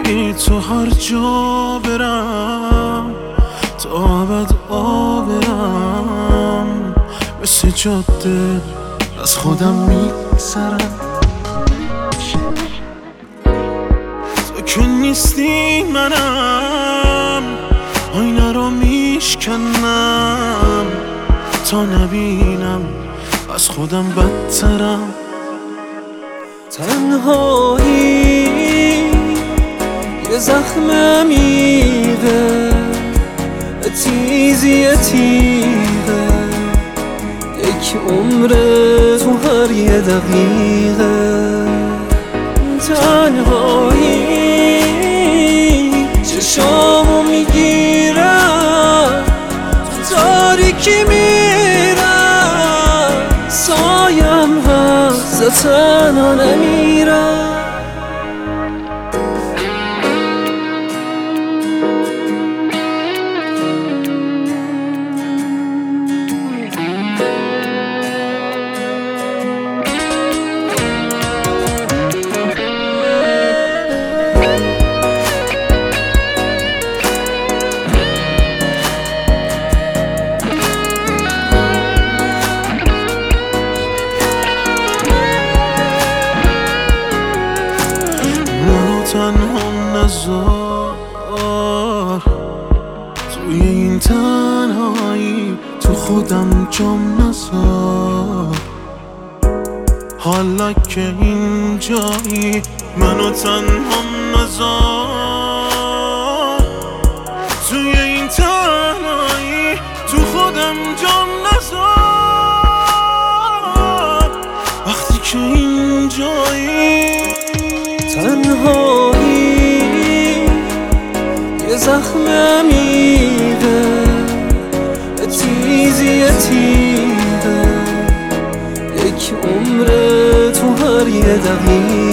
تو هر جا برم تا ابد آبرم، مثل جاده از خودم میگذرم. تو که نیستی منم آینه رو میشکنم تا نبینم از خودم بدترم. تنهایی یه زخم عمیقه، تیزی تیغه، یک عمر تو هر یه دقیقه. تنهایی چشامو میگیرم، تو تاریکی میرم، سایم هست تنها نمیرم. تنها نذار توی این تنهایی، تو خودم جام نذار. حالا که اینجایی منو تنها نذار، توی این تنهایی تو خودم جام نذار. وقتی که اینجایی تنهایی یه زخم عمیقه، تیزی تیغه، یک عمر تو هر یه دقیقه.